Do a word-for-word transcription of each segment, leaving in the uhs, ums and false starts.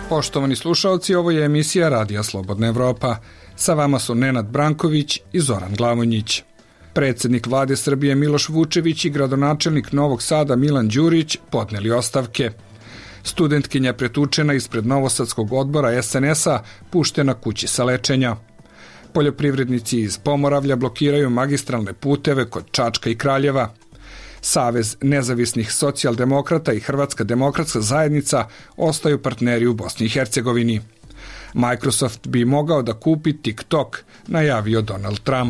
Poštovani slušalci, ovo je emisija Radija Slobodna Evropa. Sa vama su Nenad Branković i Zoran Glavonjić. Predsjednik vlade Srbije Miloš Vučević i gradonačelnik Novog Sada Milan Đurić podneli ostavke. Studentkinja pretučena ispred Novosadskog odbora es en es-a puštena kući sa lečenja. Poljoprivrednici iz Pomoravlja blokiraju magistralne puteve kod Čačka i Kraljeva. Savez nezavisnih socijaldemokrata i Hrvatska demokratska zajednica ostaju partneri u Bosni i Hercegovini. Microsoft bi mogao da kupi TikTok, najavio Donald Trump.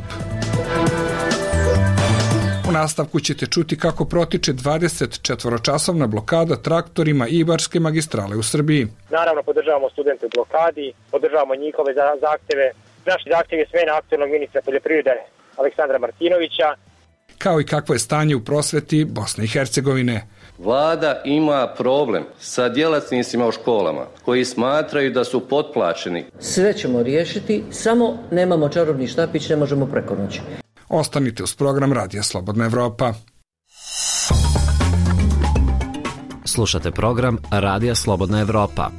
U nastavku ćete čuti kako protiče dvadesetčetvoročasovna blokada traktorima Ibarske magistrale u Srbiji. Naravno, podržavamo studente u blokadi, podržavamo njihove zahteve. Naši zahtjev je smena aktualnog ministra poljoprivrede Aleksandra Martinovića. Kao i kakvo je stanje u prosveti Bosne i Hercegovine. Vlada ima problem sa djelatnicima u školama koji smatraju da su potplaćeni. Sve ćemo riješiti, samo nemamo čarobni štapić, ne možemo preko noći. Ostanite uz program Radija Slobodna Evropa. Slušate program Radija Slobodna Evropa.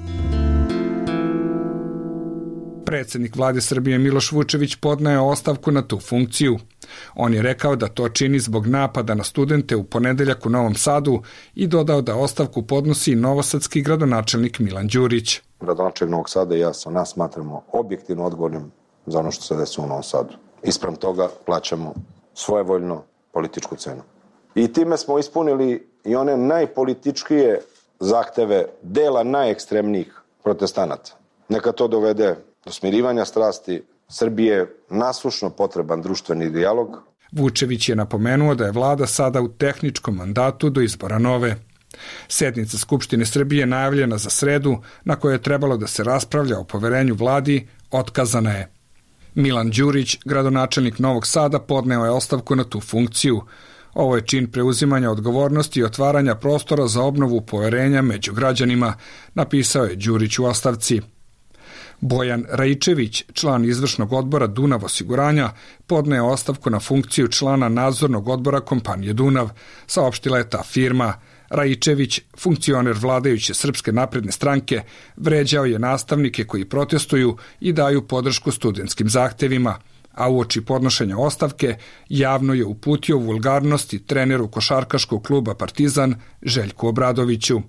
Predsjednik vlade Srbije Miloš Vučević podneo ostavku na tu funkciju. On je rekao da to čini zbog napada na studente u ponedeljak u Novom Sadu i dodao da ostavku podnosi novosadski gradonačelnik Milan Đurić. Gradonačelnik Novog Sada i ja se nas smatramo objektivno odgovornim za ono što se desilo u Novom Sadu. Ispram toga plaćamo svojevoljno političku cenu. I time smo ispunili i one najpolitičkije zahteve dela najekstremnijih protestanata. Neka to dovede do smirivanja strasti. Srbije nasušno potreban društveni dijalog. Vučević je napomenuo da je vlada sada u tehničkom mandatu do izbora nove. Sednica Skupštine Srbije najavljena za sredu, na kojoj je trebalo da se raspravlja o poverenju vladi, otkazana je. Milan Đurić, gradonačelnik Novog Sada, podneo je ostavku na tu funkciju. Ovo je čin preuzimanja odgovornosti i otvaranja prostora za obnovu poverenja među građanima, napisao je Đurić u ostavci. Bojan Raičević, član izvršnog odbora Dunav osiguranja, podneo ostavku na funkciju člana nadzornog odbora kompanije Dunav, saopštila je ta firma. Raičević, funkcioner vladajuće Srpske napredne stranke, vređao je nastavnike koji protestuju i daju podršku studentskim zahtevima, a uoči podnošenja ostavke javno je uputio vulgarnosti treneru košarkaškog kluba Partizan Željku Obradoviću.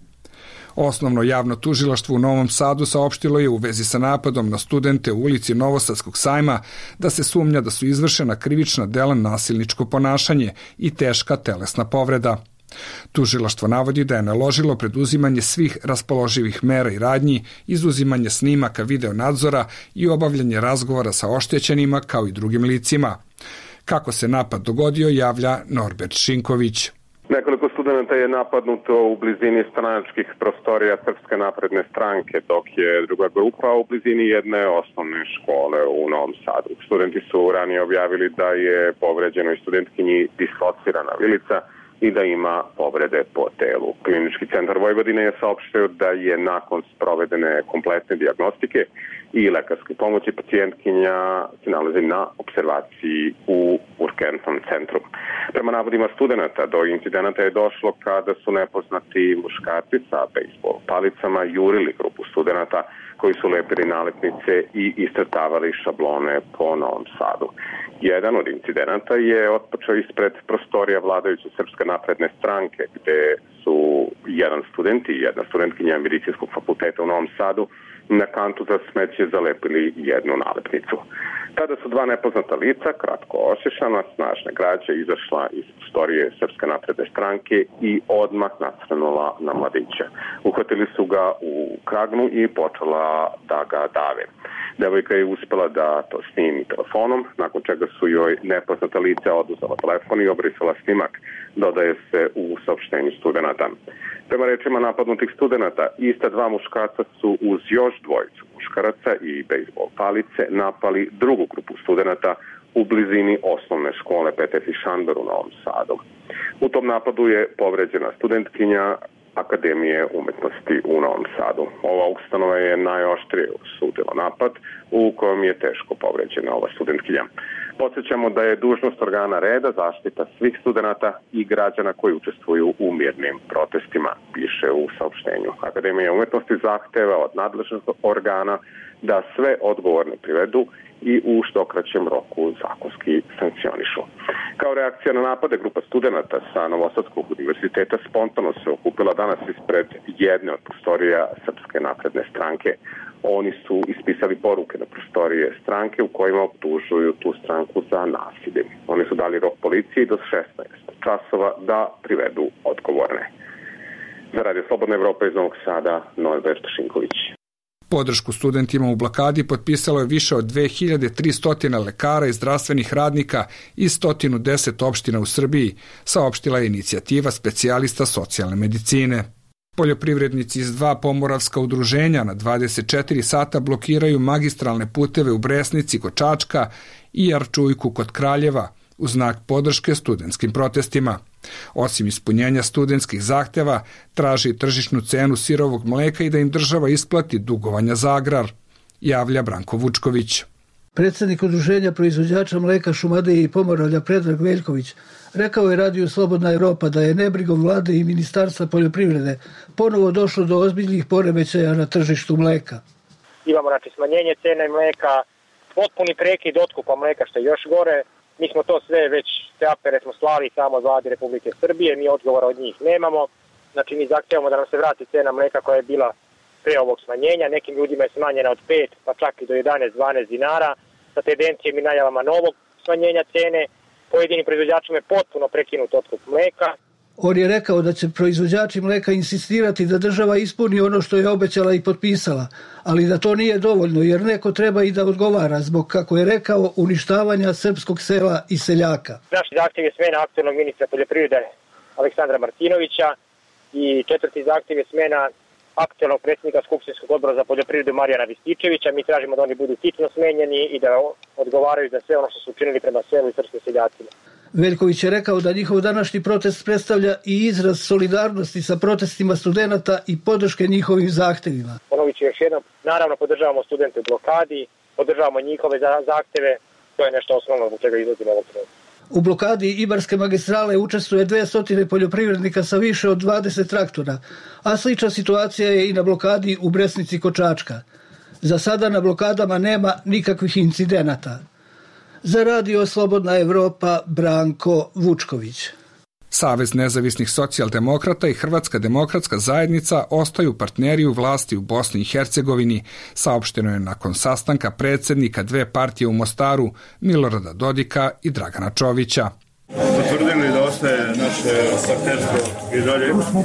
Osnovno javno tužilaštvo u Novom Sadu saopštilo je u vezi sa napadom na studente u ulici Novosadskog sajma da se sumnja da su izvršena krivična dela nasilničko ponašanje i teška telesna povreda. Tužilaštvo navodi da je naložilo preduzimanje svih raspoloživih mera i radnji, izuzimanje snimaka video nadzora i obavljanje razgovora sa oštećenima kao i drugim licima. Kako se napad dogodio, javlja Norbert Šinković. Nekoliko studenta je napadnuto u blizini stranačkih prostorija Srpske napredne stranke, dok je druga grupa u blizini jedne osnovne škole u Novom Sadu. Studenti su ranije objavili da je povređenoj studentkinji dislocirana vilica i da ima povrede po telu. Klinički centar Vojvodine je saopštio da je nakon sprovedene kompletne dijagnostike i lekarske pomoći pacijentkinja se nalazi na observaciji u urgentnom centru. Prema navodima studenta, do incidenata je došlo kada su nepoznati muškarci sa bejsbol palicama jurili grupu studenta koji su lepili nalepnice i iscrtavali šablone po Novom Sadu. Jedan od incidenata je otpočeo ispred prostorija vladajuće Srpske napredne stranke, gde su jedan student i jedna studentkinja medicinskog fakulteta u Novom Sadu na kantu za smeće zalepili jednu nalepnicu. Tada su dva nepoznata lica, kratko ošešana, snažne građe, izašla iz prostorije Srpske napredne stranke i odmah nacrnula na mladića. Uhvatili su ga u kragnu i počela da ga dave. Devojka je uspela da to snimi telefonom, nakon čega su joj nepoznata lica oduzela telefon i obrisala snimak, dodaje se u saopštenju studenta. Prema rečima napadnutih studenta, ista dva muškarca su uz još dvojicu muškaraca i bejsbol palice napali drugu grupu studenta u blizini osnovne škole Petar Šandor u Novom Sadu. U tom napadu je povređena studentkinja Akademije umetnosti u Novom Sadu. Ova ustanova je najoštrije osudila napad u kojem je teško povređena ova studentkinja. Podsjećamo da je dužnost organa reda zaštita svih studenata i građana koji učestvuju u mirnim protestima, piše u saopštenju. Akademija umetnosti zahteva od nadležnog organa da sve odgovorne privedu i u što kraćem roku zakonski sankcionišu. Kao reakcija na napade, grupa studenata sa Novosadskog univerziteta spontano se okupila danas ispred jedne od prostorija Srpske napredne stranke. Oni su ispisali poruke na prostorije stranke u kojima optužuju tu stranku za nasilje. Oni su dali rok policiji do šesnaest časova da privedu odgovorne. Za Radio Slobodna Evropa iz Novog Sada, Norbert Šinković. Podršku studentima u blokadi potpisalo je više od dve hiljade tristo lekara i zdravstvenih radnika iz sto deset opština u Srbiji, saopštila je inicijativa specijalista socijalne medicine. Poljoprivrednici iz dva pomoravska udruženja na dvadeset četiri sata blokiraju magistralne puteve u Bresnici kod Čačka i Arčujku kod Kraljeva u znak podrške studentskim protestima. Osim ispunjenja studentskih zahteva, traži tržišnu cenu sirovog mleka i da im država isplati dugovanja za agrar, javlja Branko Vučković. Predsjednik udruženja proizvođača mleka Šumadije i Pomoravlja Predrag Veljković rekao je Radiju Slobodna Evropa da je nebrigom vlade i Ministarstva poljoprivrede ponovo došlo do ozbiljnih poremećaja na tržištu mleka. Imamo znači smanjenje cene mleka, potpuni prekid otkupa mleka što je još gore. Mi smo to sve već, te apere smo slali samo od vlade Republike Srbije, mi odgovora od njih nemamo. Znači mi zahtevamo da nam se vrati cena mleka koja je bila pre ovog smanjenja. Nekim ljudima je smanjena od pet pa čak i do jedanaest dvanaest dinara. Sa tendencijom i najavama novog smanjenja cene, pojedinim proizvođačima je potpuno prekinut otkup mleka. On je rekao da će proizvođači mleka insistirati da država ispuni ono što je obećala i potpisala, ali da to nije dovoljno jer neko treba i da odgovara zbog, kako je rekao, uništavanja srpskog sela i seljaka. Naš zahtjev je smena aktualnog ministra poljoprivrede Aleksandra Martinovića i četvrti zahtjev je smena aktualnog predsjednika Skupštinskog odbora za poljoprivredu Marijana Rističevića. Mi tražimo da oni budu hitno smenjeni i da odgovaraju za sve ono što su učinili prema selu i srpskim seljacima. Veljković je rekao da njihov današnji protest predstavlja i izraz solidarnosti sa protestima studenata i podrške njihovim zahtevima. Ponovit ću još jednom, naravno podržavamo studente u blokadi, podržavamo njihove zahteve, to je nešto osnovno zbog čega izlazimo ovog trenutka. U blokadi Ibarske magistrale učestvuje dvesta poljoprivrednika sa više od dvadeset traktora, a slična situacija je i na blokadi u Bresnici kod Čačka. Za sada na blokadama nema nikakvih incidenata. Za Radio Slobodna Evropa, Branko Vučković. Savez nezavisnih socijaldemokrata i Hrvatska demokratska zajednica ostaju partneri u vlasti u Bosni i Hercegovini, saopšteno je nakon sastanka predsjednika dve partije u Mostaru, Milorada Dodika i Dragana Čovića. Potvrdili da ostaje naše partnerstvo i dalje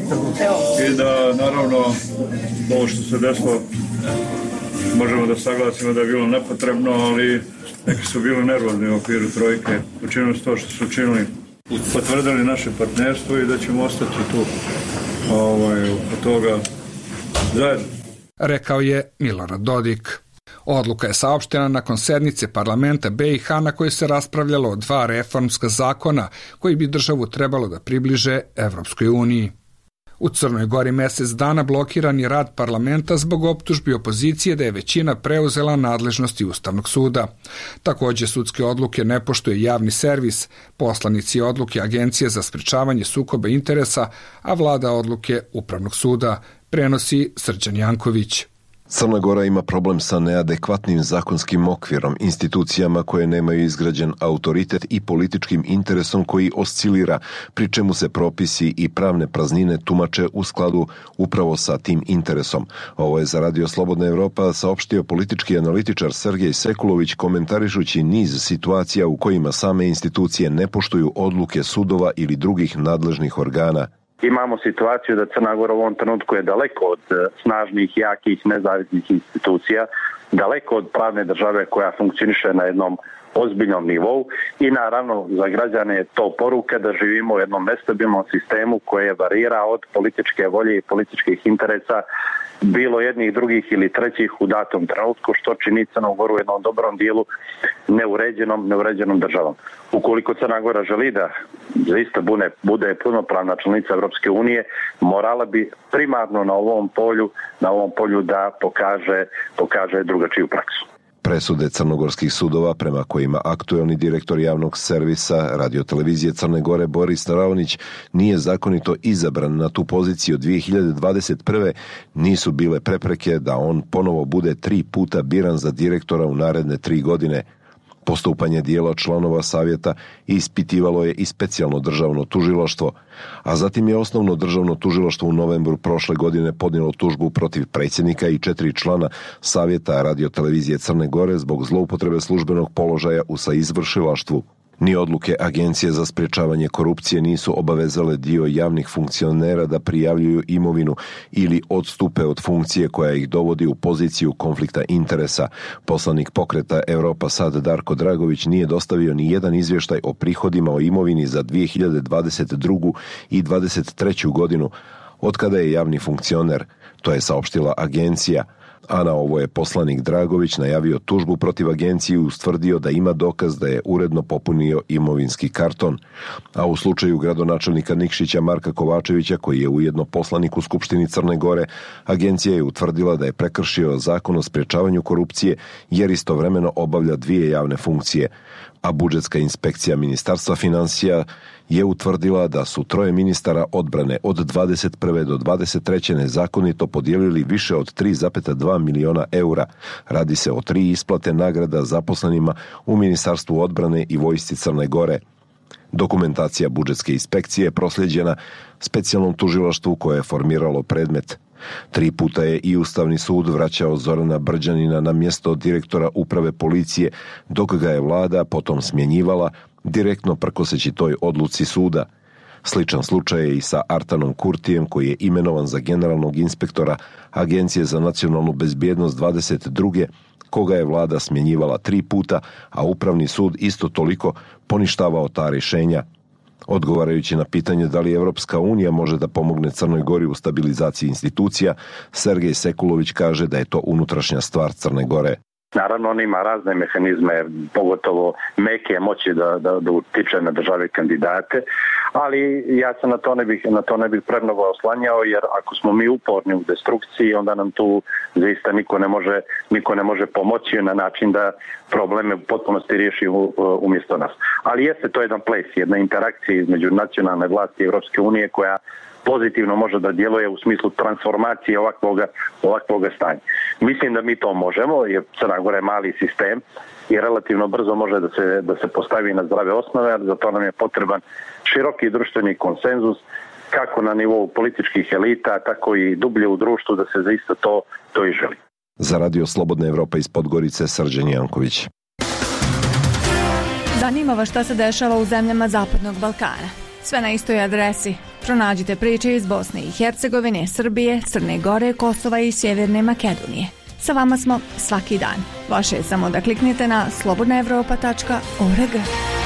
i da naravno ovo što se desilo možemo da saglasimo da je bilo nepotrebno, ali neki su bili nervozni u okviru trojke, učinili to što su učinili. Potvrdili naše partnerstvo i da ćemo ostati tu ovaj, oko toga zajedno. Rekao je Milorad Dodik. Odluka je saopštena nakon sednice parlamenta B i H na kojoj se raspravljalo o dva reformska zakona koji bi državu trebalo da približe Evropskoj uniji. U Crnoj Gori mesec dana blokiran je rad parlamenta zbog optužbi opozicije da je većina preuzela nadležnosti Ustavnog suda. Također sudske odluke ne poštuje javni servis, poslanici odluke Agencije za sprečavanje sukoba interesa, a vlada odluke Upravnog suda, prenosi Srđan Janković. Crna Gora ima problem sa neadekvatnim zakonskim okvirom, institucijama koje nemaju izgrađen autoritet i političkim interesom koji oscilira, pri čemu se propisi i pravne praznine tumače u skladu upravo sa tim interesom. Ovo je za Radio Slobodna Evropa saopštio politički analitičar Sergej Sekulović komentarišući niz situacija u kojima same institucije ne poštuju odluke sudova ili drugih nadležnih organa. Imamo situaciju da Crna Gora u ovom trenutku je daleko od snažnih, jakih, nezavisnih institucija, daleko od pravne države koja funkcioniše na jednom ozbiljnom nivou i naravno za građane je to poruka da živimo u jednom nestabilnom sistemu koje varira od političke volje i političkih interesa bilo jednih, drugih ili trećih u datom trenutku, što čini Crnu Goru u jednom dobrom dijelu neuređenom, neuređenom državom. Ukoliko Crna Gora želi da zaista bude, bude punopravna članica Evropske unije, morala bi primarno na ovom polju, na ovom polju da pokaže, pokaže drugačiju praksu. Presude crnogorskih sudova prema kojima aktuelni direktor javnog servisa radiotelevizije Crne Gore Boris Raonić nije zakonito izabran na tu poziciju od dvije hiljade dvadeset prve nisu bile prepreke da on ponovo bude tri puta biran za direktora u naredne tri godine. Postupanje dijela članova savjeta ispitivalo je i specijalno državno tužilaštvo, a zatim je osnovno državno tužilaštvo u novembru prošle godine podnijelo tužbu protiv predsjednika i četiri člana savjeta radiotelevizije Crne Gore zbog zloupotrebe službenog položaja u saizvršilaštvu. Ni odluke Agencije za sprječavanje korupcije nisu obavezale dio javnih funkcionera da prijavljuju imovinu ili odstupe od funkcije koja ih dovodi u poziciju konflikta interesa. Poslanik pokreta Europa Sad Darko Dragović nije dostavio ni jedan izvještaj o prihodima o imovini za dvije hiljade dvadeset drugu i dvadeset treću godinu, otkada je javni funkcioner, to je saopštila agencija. A na ovo je poslanik Dragović najavio tužbu protiv agencije i ustvrdio da ima dokaz da je uredno popunio imovinski karton. A u slučaju gradonačelnika Nikšića Marka Kovačevića, koji je ujedno poslanik u Skupštini Crne Gore, agencija je utvrdila da je prekršio zakon o sprječavanju korupcije jer istovremeno obavlja dvije javne funkcije. A budžetska inspekcija Ministarstva financija je utvrdila da su troje ministara odbrane od dvadeset prve do dvadeset treće nezakonito podijelili više od tri zarez dva miliona eura. Radi se o tri isplate nagrada zaposlenima u Ministarstvu odbrane i vojsci Crne Gore. Dokumentacija budžetske inspekcije je prosljeđena specijalnom tužilaštvu koje je formiralo predmet. Tri puta je i Ustavni sud vraćao Zorana Brđanina na mjesto direktora uprave policije, dok ga je vlada potom smjenjivala, direktno prkoseći toj odluci suda. Sličan slučaj je i sa Artanom Kurtijem, koji je imenovan za generalnog inspektora Agencije za nacionalnu bezbjednost dvadeset druge koga je vlada smjenjivala tri puta, a Upravni sud isto toliko poništavao ta rješenja. Odgovarajući na pitanje da li Evropska unija može da pomogne Crnoj Gori u stabilizaciji institucija, Sergej Sekulović kaže da je to unutrašnja stvar Crne Gore. Naravno, on ima razne mehanizme, pogotovo meke moći da, da, da utiče na države kandidate, ali ja se na to ne bih, na to ne bih premnogo oslanjao, jer ako smo mi uporni u destrukciji, onda nam tu zaista niko ne može, niko ne može pomoći na način da probleme u potpunosti riješi umjesto nas. Ali jeste to jedan ples, jedna interakcija između nacionalne vlasti i Europske unije koja pozitivno može da djeluje u smislu transformacije ovakvoga, ovakvoga stanja. Mislim da mi to možemo, jer Crna Gora je mali sistem i relativno brzo može da se, da se postavi na zdrave osnove, ali za to nam je potreban široki društveni konsenzus, kako na nivou političkih elita, tako i dublje u društvu da se zaista to, to i želi. Za Radio Slobodna Evropa iz Podgorice, Srđan Janković. Zanima vas šta se dešava u zemljama Zapadnog Balkana. Sve na istoj adresi. Pronađite priče iz Bosne i Hercegovine, Srbije, Crne Gore, Kosova i Sjeverne Makedonije. Sa vama smo svaki dan. Vaše je samo da kliknete na slobodna evropa tačka org.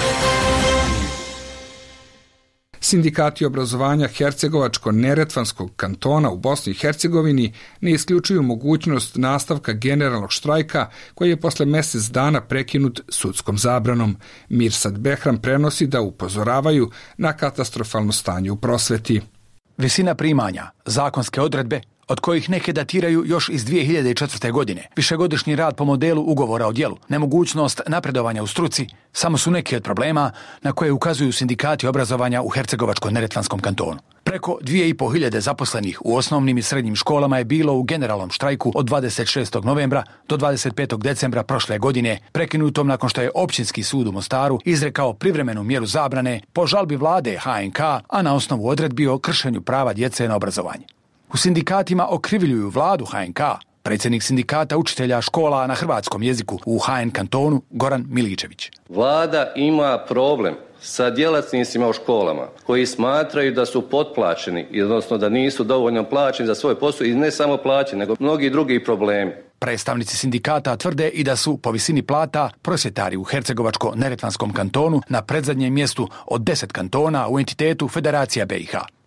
Sindikati obrazovanja Hercegovačko-Neretvanskog kantona u Bosni i Hercegovini ne isključuju mogućnost nastavka generalnog štrajka koji je posle mjesec dana prekinut sudskom zabranom. Mirsad Behram prenosi da upozoravaju na katastrofalno stanje u prosveti. Visina primanja, zakonske odredbe, od kojih neke datiraju još iz dvije hiljade četvrte. godine, višegodišnji rad po modelu ugovora o djelu, nemogućnost napredovanja u struci, samo su neki od problema na koje ukazuju sindikati obrazovanja u Hercegovačko-Neretvanskom kantonu. Preko dvije i pol hiljade zaposlenih u osnovnim i srednjim školama je bilo u generalnom štrajku od dvadeset šestog novembra do dvadeset petog decembra prošle godine, prekinutom nakon što je Općinski sud u Mostaru izrekao privremenu mjeru zabrane po žalbi vlade H N K, a na osnovu odredbi o kršenju prava djece na obrazovanje. U sindikatima okrivljuju vladu H N K. Predsjednik sindikata učitelja škola na hrvatskom jeziku u H N kantonu Goran Miličević. Vlada ima problem sa djelatnicima u školama koji smatraju da su potplaćeni, odnosno da nisu dovoljno plaćeni za svoj posao i ne samo plaćeni, nego mnogi drugi problemi. Predstavnici sindikata tvrde i da su po visini plata prosvjetari u Hercegovačko-Neretvanskom kantonu na predzadnjem mjestu od deset kantona u entitetu Federacija B i H.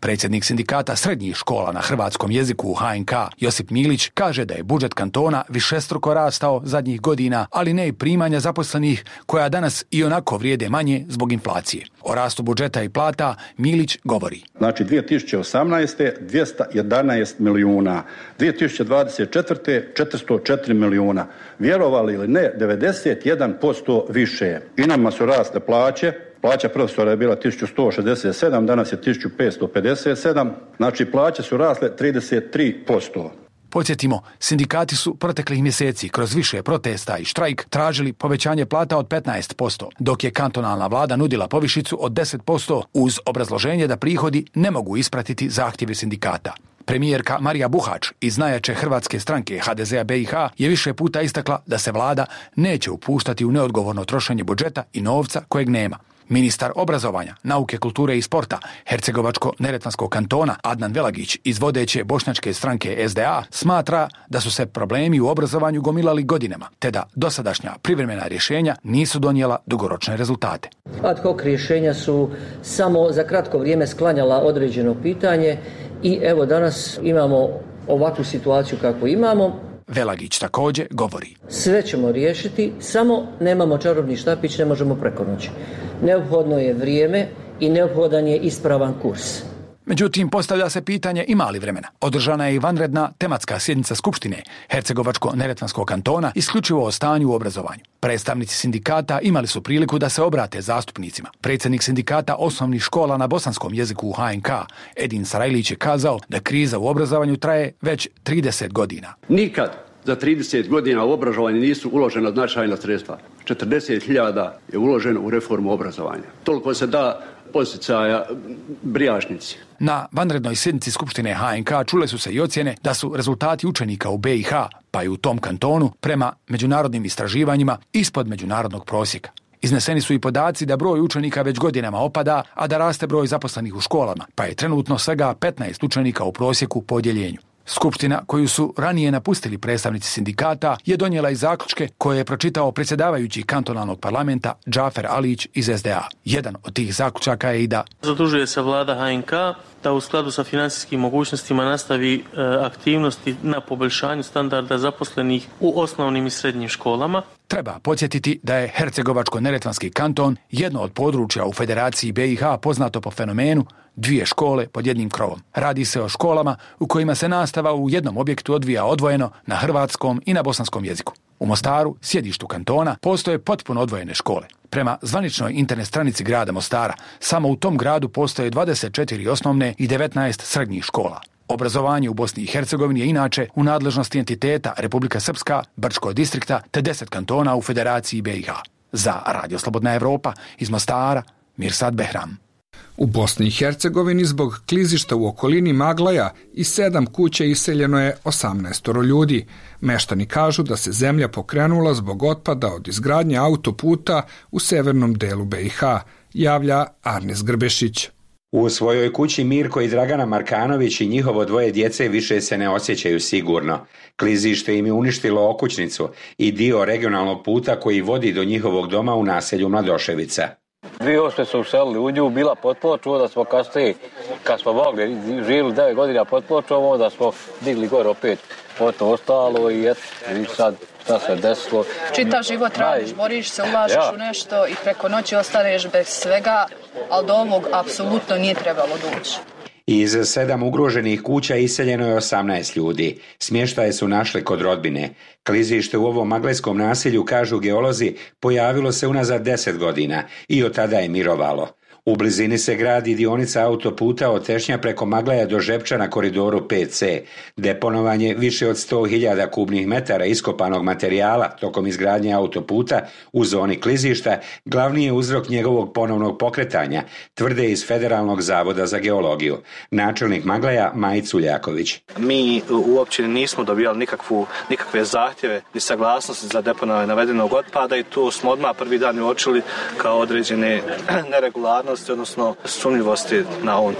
Predsjednik sindikata srednjih škola na hrvatskom jeziku u H N K Josip Milić kaže da je budžet kantona višestruko rastao zadnjih godina, ali ne i primanja zaposlenih koja danas i onako vrijede manje zbog inflacije. O rastu budžeta i plata Milić govori. Znači dvije tisuće osamnaeste. dvjesto jedanaest milijuna, dvije tisuće dvadeset četvrte. četiristo četiri milijuna. Vjerovali ili ne, devedeset jedan posto više. I nama su rasle plaće. Plaća profesora je bila tisuću sto šezdeset sedam, danas je tisuću petsto pedeset sedam, znači plaće su rasle trideset tri posto. Podsjetimo, sindikati su proteklih mjeseci kroz više protesta i štrajk tražili povećanje plata od petnaest posto, dok je kantonalna vlada nudila povišicu od deset posto uz obrazloženje da prihodi ne mogu ispratiti zahtjeve sindikata. Premijerka Marija Buhač iz najjače hrvatske stranke H D Z A B I H je više puta istakla da se vlada neće upuštati u neodgovorno trošenje budžeta i novca kojeg nema. Ministar obrazovanja, nauke, kulture i sporta Hercegovačko-neretvanskog kantona Adnan Velagić iz vodeće bošnjačke stranke S D A smatra da su se problemi u obrazovanju gomilali godinama, te da dosadašnja privremena rješenja nisu donijela dugoročne rezultate. Ad hoc rješenja su samo za kratko vrijeme sklanjala određeno pitanje i evo danas imamo ovakvu situaciju kakvu imamo. Velagić također govori. Sve ćemo riješiti, samo nemamo čarobni štapić, ne možemo preko noći. Neophodno je vrijeme i neophodan je ispravan kurs. Međutim, postavlja se pitanje ima li vremena. Održana je i vanredna tematska sjednica Skupštine Hercegovačko-neretvanskog kantona isključivo o stanju u obrazovanju. Predstavnici sindikata imali su priliku da se obrate zastupnicima. Predsjednik sindikata osnovnih škola na bosanskom jeziku u H N K Edin Sarajlić je kazao da kriza u obrazovanju traje već trideset godina. Nikad za trideset godina u obrazovanje nisu uložena značajna sredstva. četrdeset hiljada je uloženo u reformu obrazovanja. Toliko se da posticaja Brijašnici. Na vanrednoj sjednici Skupštine H N K čule su se i ocjene da su rezultati učenika u B i H, pa i u tom kantonu, prema međunarodnim istraživanjima ispod međunarodnog prosjeka. Izneseni su i podaci da broj učenika već godinama opada, a da raste broj zaposlenih u školama, pa je trenutno svega petnaest učenika u prosjeku po odjeljenju. Skupština, koju su ranije napustili predstavnici sindikata, je donijela i zaključke koje je pročitao predsjedavajući kantonalnog parlamenta Džafer Alić iz S D A. Jedan od tih zaključaka je i da zadužuje se vlada H N K da u skladu sa financijskim mogućnostima nastavi e, aktivnosti na poboljšanju standarda zaposlenih u osnovnim i srednjim školama. Treba podsjetiti da je Hercegovačko-neretvanski kanton jedno od područja u Federaciji B i H poznato po fenomenu dvije škole pod jednim krovom. Radi se o školama u kojima se nastava u jednom objektu odvija odvojeno na hrvatskom i na bosanskom jeziku. U Mostaru, sjedištu kantona, postoje potpuno odvojene škole. Prema zvaničnoj internet stranici grada Mostara, samo u tom gradu postoje dvadeset četiri osnovne i devetnaest srednjih škola. Obrazovanje u Bosni i Hercegovini je inače u nadležnosti entiteta Republika Srpska, Brčkog distrikta te deset kantona u Federaciji B i H. Za Radio Slobodna Evropa iz Mostara, Mirsad Behram. U Bosni i Hercegovini zbog klizišta u okolini Maglaja i sedam kuća iseljeno je osamnaestoro ljudi. Meštani kažu da se zemlja pokrenula zbog otpada od izgradnje autoputa u severnom delu B i H, javlja Arnes Grbešić. U svojoj kući Mirko i Dragana Markanović i njihovo dvoje djece više se ne osjećaju sigurno. Klizište im je uništilo okućnicu i dio regionalnog puta koji vodi do njihovog doma u naselju Mladoševica. dvije tisuće osme su uselili u nju, bila pod ploču, da smo kasnije, kad smo mogli, živjeli devet godina pod pločom, onda smo digli gore opet, potom ostalo i eto, i sad šta se desilo. Čitav život radiš, boriš se, ulažeš ja. u nešto i preko noći ostaneš bez svega, ali do ovog apsolutno nije trebalo doći. Iz sedam ugroženih kuća iseljeno je osamnaest ljudi. Smještaje su našli kod rodbine. Klizište u ovom maglejskom naselju, kažu geolozi, pojavilo se unazad deset godina i od tada je mirovalo. U blizini se gradi dionica autoputa od Tešnja preko Maglaja do Žepča na koridoru pet ce. Deponovanje više od sto hiljada kubnih metara iskopanog materijala tokom izgradnje autoputa u zoni klizišta glavni je uzrok njegovog ponovnog pokretanja, tvrde iz Federalnog zavoda za geologiju. Načelnik Maglaja Majić Culjaković. Mi u općini nismo dobijali nikakvu, nikakve zahtjeve ni saglasnosti za deponovanje navedenog otpada i tu smo odmah prvi dan uočili kao određene neregularnosti, odnosno sumnjivosti na ovom terenu.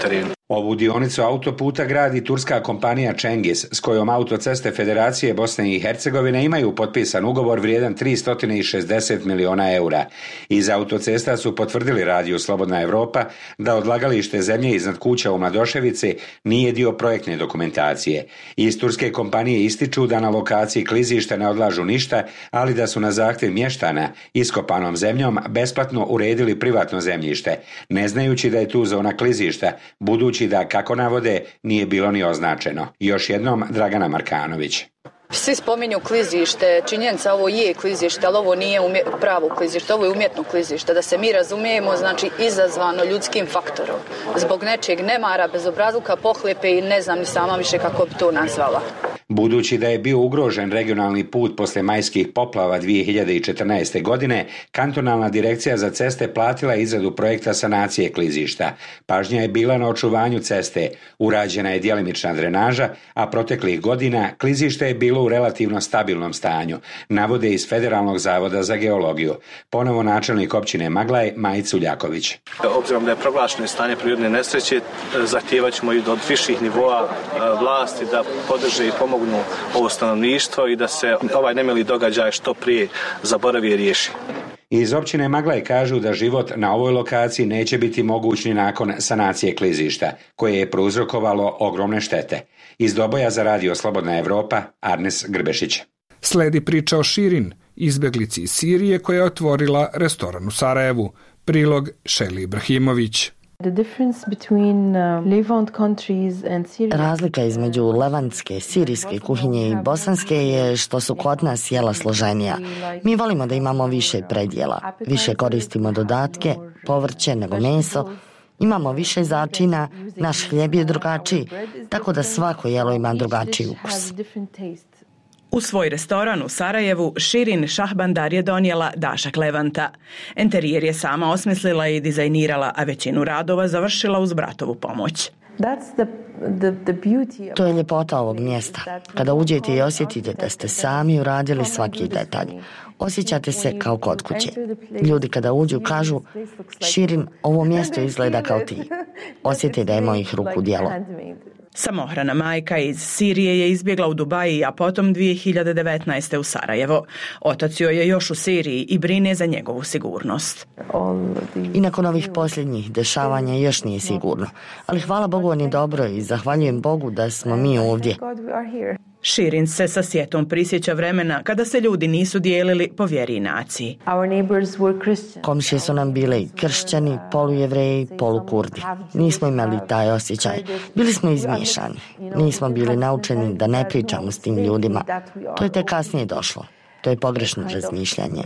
Ovu dionicu autoputa gradi turska kompanija Cengiz, s kojom Autoceste Federacije Bosne i Hercegovine imaju potpisan ugovor vrijedan tristo šezdeset miliona eura. Iz autocesta su potvrdili radiju Slobodna Evropa da odlagalište zemlje iznad kuća u Mladoševici nije dio projektne dokumentacije. Iz turske kompanije ističu da na lokaciji klizišta ne odlažu ništa, ali da su na zahtjev mještana iskopanom zemljom besplatno uredili privatno zemljište, ne znajući da je tu zona klizišta, budući da, kako navode, nije bilo ni označeno. Još jednom Dragana Markanović. Svi spominju klizište, činjenica ovo je klizište, ali ovo nije umje, pravo klizište, ovo je umjetno klizište. Da se mi razumijemo, znači izazvano ljudskim faktorom. Zbog nečeg nemara, bezobrazluka, pohlepe i ne znam ni sama više kako bi to nazvala. Budući da je bio ugrožen regionalni put posle majskih poplava dvije hiljade četrnaeste. godine, kantonalna direkcija za ceste platila izradu projekta sanacije klizišta. Pažnja je bila na očuvanju ceste, urađena je djelimična drenaža, a proteklih godina klizište je bilo u relativno stabilnom stanju, navode iz Federalnog zavoda za geologiju. Ponovo načelnik općine Maglaj, Majić Uljaković. Obzirom da je proglašeno stanje prirodne nesreće, zahtijevat ćemo i od viših nivoa vlasti da podrže i pomogu ovo stanovništvo i da se ovaj nemili događaj što prije zaboravi i riješi. Iz općine Maglaj kažu da život na ovoj lokaciji neće biti moguć ni nakon sanacije klizišta, koje je prouzrokovalo ogromne štete. Iz Doboja za radio Slobodna Evropa, Arnes Grbešić. Sledi priča o Širin, izbjeglici iz Sirije koja je otvorila restoran u Sarajevu. Prilog Šeli Ibrahimović. Razlika između levantske, sirijske kuhinje i bosanske je što su kod nas jela složenija. Mi volimo da imamo više predjela, više koristimo dodatke, povrće nego meso, imamo više začina, naš hljeb je drugačiji, tako da svako jelo ima drugačiji ukus. U svoj restoran u Sarajevu Širin Šahbandar je donijela dašak Levanta. Enterijer je sama osmislila i dizajnirala, a većinu radova završila uz bratovu pomoć. To je ljepota ovog mjesta. Kada uđete i osjetite da ste sami uradili svaki detalj, osjećate se kao kod kuće. Ljudi kada uđu kažu: Širin, ovo mjesto izgleda kao ti. Osjete da je mojih ruku djelo. Samohrana majka iz Sirije je izbjegla u Dubaji, a potom dvije hiljade devetnaeste. u Sarajevo. Otac joj je još u Siriji i brine za njegovu sigurnost. I nakon ovih posljednjih dešavanja još nije sigurno. Ali hvala Bogu, on je dobro i zahvaljujem Bogu da smo mi ovdje. Širin se sa sjetom prisjeća vremena kada se ljudi nisu dijelili po vjeri i naciji. Komšije su nam bile i kršćani, polujevreji, polukurdi. Nismo imali taj osjećaj. Bili smo izmiješani. Nismo bili naučeni da ne pričamo s tim ljudima. To je tek kasnije došlo. To je pogrešno razmišljanje.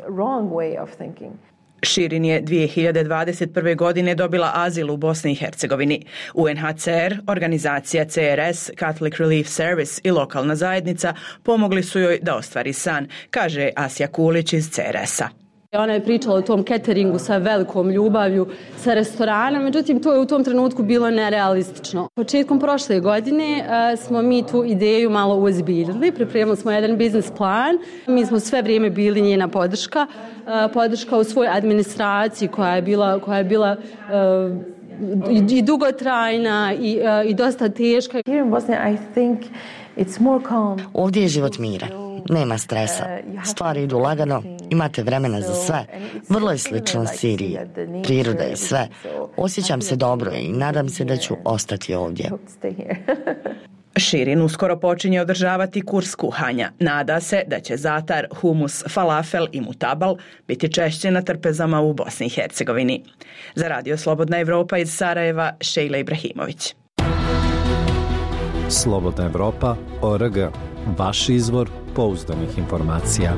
Širin je dvije hiljade dvadeset prve. godine dobila azil u Bosni i Hercegovini. U en ha ce er, organizacija ce er es, Catholic Relief Service i lokalna zajednica pomogli su joj da ostvari san, kaže Asja Kulić iz ce er esa. Ona je pričala o tom cateringu sa velikom ljubavlju, sa restorana, međutim to je u tom trenutku bilo nerealistično. Početkom prošle godine uh, smo mi tu ideju malo uozbiljili, pripremili smo jedan biznis plan, mi smo sve vrijeme bili njena podrška, uh, podrška u svojoj administraciji koja je bila, koja je bila uh, i, i dugotrajna i, uh, i dosta teška. Ovdje je život miran. Nema stresa. Stvari idu lagano, imate vremena za sve. Vrlo je slično Siriji. Priroda i sve. Osjećam se dobro i nadam se da ću ostati ovdje. Širin uskoro počinje održavati kurs kuhanja. Nada se da će zatar, humus, falafel i mutabal biti češće na trpezama u Bosni i Hercegovini. Za radio Slobodna Evropa iz Sarajeva, Šejla Ibrahimović. Slobodna Evropa, o er ge, vaš izvor pouzdanih informacija.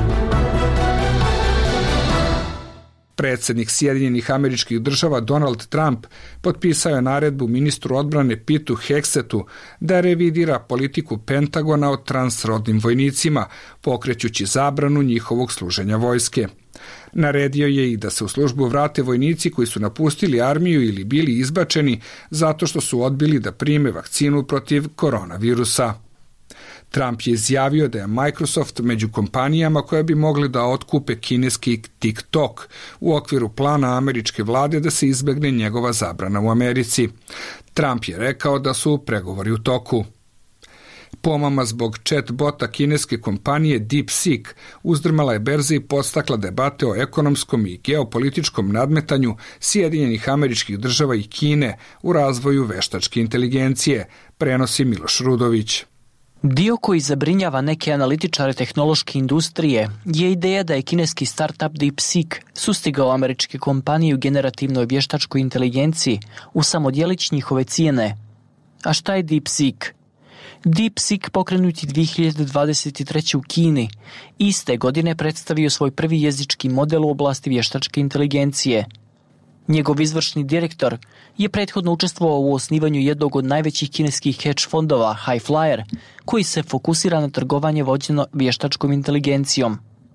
Predsjednik Sjedinjenih Američkih Država Donald Trump potpisao je naredbu ministru odbrane Pitu Heksetu da revidira politiku Pentagona o transrodnim vojnicima, pokrećući zabranu njihovog služenja vojske. Naredio je i da se u službu vrate vojnici koji su napustili armiju ili bili izbačeni zato što su odbili da prime vakcinu protiv koronavirusa. Trump je izjavio da je Microsoft među kompanijama koje bi mogli da otkupe kineski TikTok u okviru plana američke vlade da se izbegne njegova zabrana u Americi. Trump je rekao da su pregovori u toku. Pomama zbog chat-bota kineske kompanije DeepSeek uzdrmala je berze i podstakla debate o ekonomskom i geopolitičkom nadmetanju Sjedinjenih Američkih Država i Kine u razvoju veštačke inteligencije, prenosi Miloš Rudović. Dio koji zabrinjava neke analitičare tehnološke industrije je ideja da je kineski startup DeepSeek sustigao američke kompanije u generativnoj vještačkoj inteligenciji u samo djelić njihove cijene. A šta je DeepSeek? DeepSeek pokrenuti dvije hiljade dvadeset treće. u Kini iste godine predstavio svoj prvi jezički model u oblasti vještačke inteligencije. Njegov izvršni direktor je prethodno učestvovao u osnivanju jednog od najvećih kineskih hedge fondova, Highflyer, koji se fokusira na trgovanje vođeno vještačkom inteligencijom.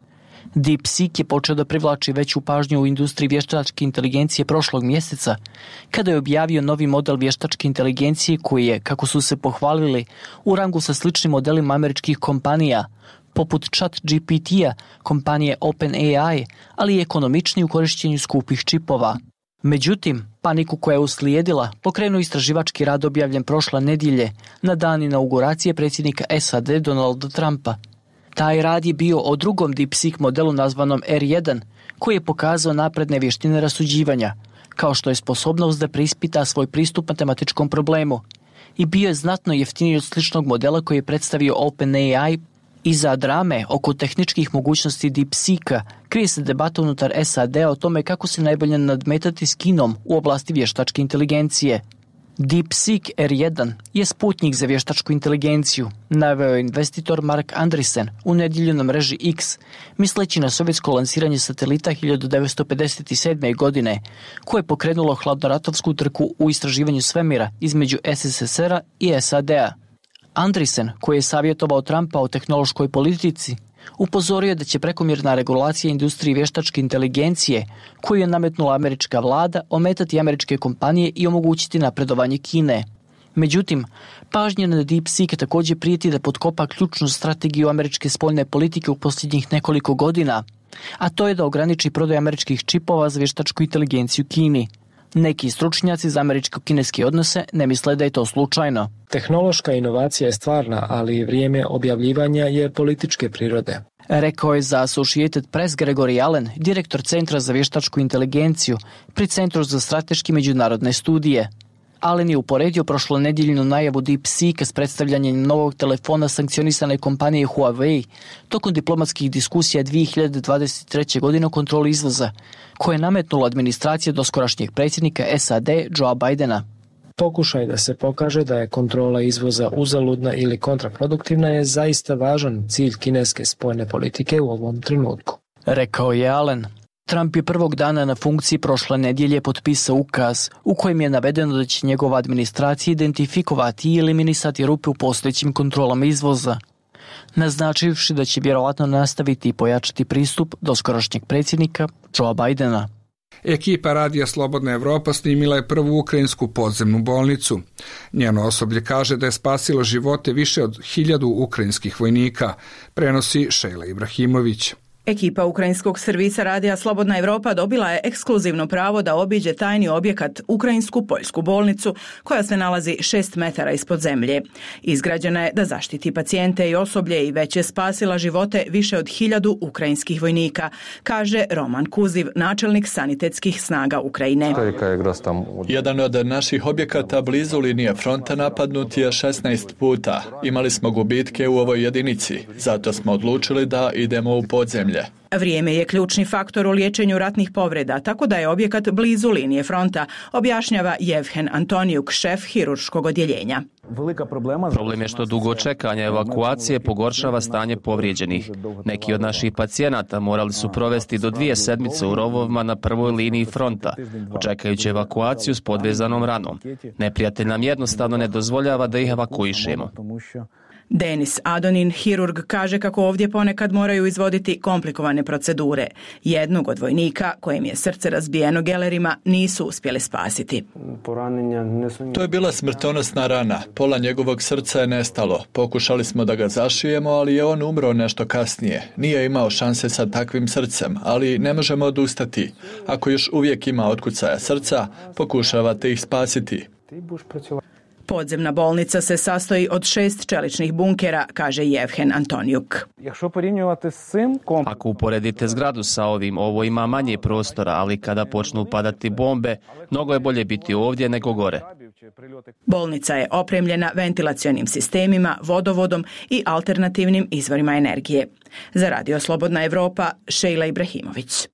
DeepSeek je počeo da privlači veću pažnju u industriji vještačke inteligencije prošlog mjeseca, kada je objavio novi model vještačke inteligencije koji je, kako su se pohvalili, u rangu sa sličnim modelima američkih kompanija, poput ChatGPT-a, kompanije OpenAI, ali i ekonomični u korištenju skupih čipova. Međutim, paniku koja je uslijedila pokrenuo istraživački rad objavljen prošle nedjelje na dan inauguracije predsjednika S A D Donalda Trumpa. Taj rad je bio o drugom DeepSeek modelu nazvanom R jedan, koji je pokazao napredne vještine rasuđivanja, kao što je sposobnost da preispita svoj pristup matematičkom problemu, i bio je znatno jeftiniji od sličnog modela koji je predstavio OpenAI. Iza drame oko tehničkih mogućnosti DeepSeeka krije se debata unutar S A D o tome kako se najbolje nadmetati s Kinom u oblasti vještačke inteligencije. DeepSeek R jedan je sputnik za vještačku inteligenciju, naveo je investitor Mark Andreessen u nedjelju na mreži X, misleći na sovjetsko lansiranje satelita hiljadu devetsto pedeset sedme. godine, koje je pokrenulo hladnoratovsku trku u istraživanju svemira između S S S R-a i S A D-a. Andreessen, koji je savjetovao Trumpa o tehnološkoj politici, upozorio je da će prekomjerna regulacija industrije vještačke inteligencije, koju je nametnula američka vlada, ometati američke kompanije i omogućiti napredovanje Kine. Međutim, pažnja na DeepSeek također prijeti da potkopa ključnu strategiju američke spoljne politike u posljednjih nekoliko godina, a to je da ograniči prodaju američkih čipova za vještačku inteligenciju Kini. Neki stručnjaci za američko-kineske odnose ne misle da je to slučajno. Tehnološka inovacija je stvarna, ali vrijeme objavljivanja je političke prirode. Rekao je za Associated Press Gregory Allen, direktor Centra za vještačku inteligenciju pri Centru za strateški međunarodne studije. Allen je uporedio prošlonedjeljnu najavu DeepSeeka s predstavljanjem novog telefona sankcionisane kompanije Huawei tokom diplomatskih diskusija dvije hiljade dvadeset treće. godine o kontroli izvoza, koje je nametnula administracija doskorašnjeg predsjednika S A D Joea Bidena. Pokušaj da se pokaže da je kontrola izvoza uzaludna ili kontraproduktivna je zaista važan cilj kineske spoljne politike u ovom trenutku, rekao je Allen. Trump je prvog dana na funkciji prošle nedjelje potpisao ukaz u kojem je navedeno da će njegova administracija identifikovati i eliminisati rupe u postojećim kontrolama izvoza, naznačivši da će vjerovatno nastaviti i pojačati pristup doskorašnjeg predsjednika Joea Bidena. Ekipa Radija Slobodna Evropa snimila je prvu ukrajinsku podzemnu bolnicu. Njeno osoblje kaže da je spasilo živote više od hiljadu ukrajinskih vojnika, prenosi Šejla Ibrahimović. Ekipa ukrajinskog servisa Radija Slobodna Evropa dobila je ekskluzivno pravo da obiđe tajni objekat Ukrajinsku poljsku bolnicu, koja se nalazi šest metara ispod zemlje. Izgrađena je da zaštiti pacijente i osoblje i već je spasila živote više od hiljadu ukrajinskih vojnika, kaže Roman Kuziv, načelnik sanitetskih snaga Ukrajine. Jedan od naših objekata blizu linije fronta napadnut je šesnaest puta. Imali smo gubitke u ovoj jedinici, zato smo odlučili da idemo u podzemlje. Vrijeme je ključni faktor u liječenju ratnih povreda, tako da je objekat blizu linije fronta, objašnjava Jevhen Antonijuk, šef hirurškog odjeljenja. Problem je što dugo čekanje evakuacije pogoršava stanje povrijeđenih. Neki od naših pacijenata morali su provesti do dvije sedmice u rovovima na prvoj liniji fronta, očekajući evakuaciju s podvezanom ranom. Neprijatelj nam jednostavno ne dozvoljava da ih evakuišemo. Denis Adonin, hirurg, kaže kako ovdje ponekad moraju izvoditi komplikovane procedure. Jednog od vojnika, kojem je srce razbijeno gelerima, nisu uspjeli spasiti. To je bila smrtonosna rana. Pola njegovog srca je nestalo. Pokušali smo da ga zašijemo, ali je on umro nešto kasnije. Nije imao šanse sa takvim srcem, ali ne možemo odustati. Ako još uvijek ima otkucaja srca, pokušavate ih spasiti. Podzemna bolnica se sastoji od šest čeličnih bunkera, kaže Jevhen Antonijuk. Ako uporedite zgradu sa ovim, ovo ima manje prostora, ali kada počnu padati bombe, mnogo je bolje biti ovdje nego gore. Bolnica je opremljena ventilacionim sistemima, vodovodom i alternativnim izvorima energije. Za Radio Slobodna Evropa, Šejla Ibrahimović.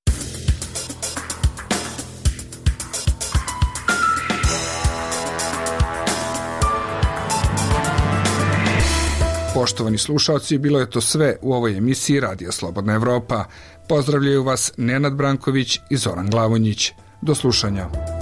Poštovani slušalci, bilo je to sve u ovoj emisiji Radija Slobodna Evropa. Pozdravljaju vas Nenad Branković i Zoran Glavonjić. Do slušanja.